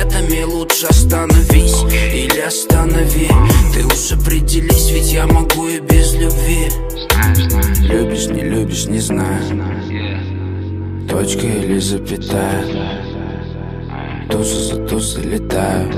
ответами, лучше остановись или останови. Ты уж определись, ведь я могу и без любви. Любишь, не любишь, не знаю. Точка или запятая, туза за тузой летаю.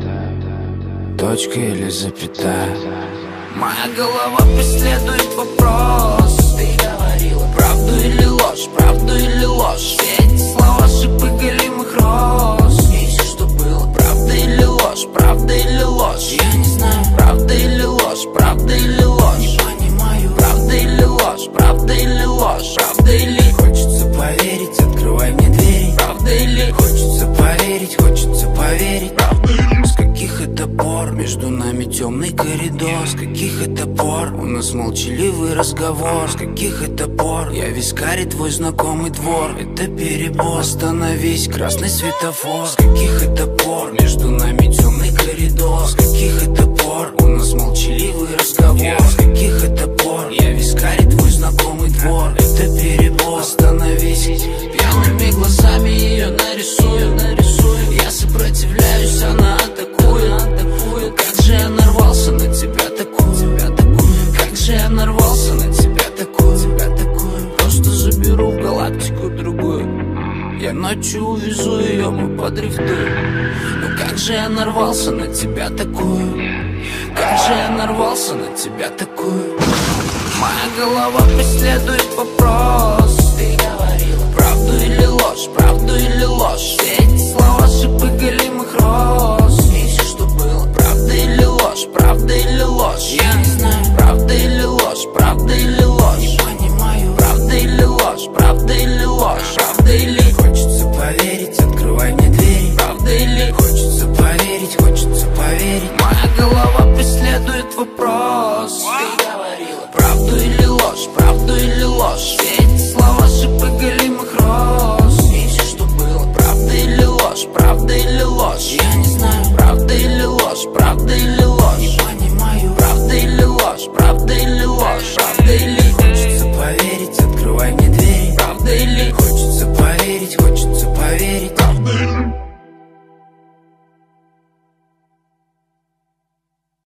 Точка или запятая. Моя голова преследует вопрос. Ты говорила правду или ложь, правду или ложь. Все эти слова шипы голимых роз. И все, что было, правда или ложь, правда или ложь. Я не знаю, правда или ложь, правда или ложь. Не понимаю, правда или ложь, правда или ложь. Правда или хочется поверить, открывай мне двери. Правда или хочется поверить, хочется поверить. Правда или с каких это пор между нами темный коридор? С каких это пор у нас молчаливый разговор? С каких это пор я вискарь твой знакомый двор? Это перебор, остановись, красный светофор. С каких это пор между нами темный коридор? С каких это пор у нас молчаливый разговор? С каких это пор я вискарь твой знакомый двор? Это перебор, остановись. Пьяными глазами ее нарисую. Я сопротивляюсь, она атакует. Как же я нарвался на тебя такую? Как же я нарвался на тебя такую? Просто заберу в галактику другую. Я ночью увезу ее, мы подрифтуем. Ну как же я нарвался на тебя такую? Как же я нарвался на тебя такую? Моя голова преследует вопрос. Ты говорила правду или ложь, правду или ложь. Все эти слова шипы голимых роз. И все, что было, правда или ложь, правда или ложь. Я не знаю, правда или ложь, правда или ложь. Не понимаю, правда или ложь, правда или ложь. Правда или хочется поверить, открывай мне двери. Правда или хочется поверить, хочется поверить. Моя голова преследует вопрос.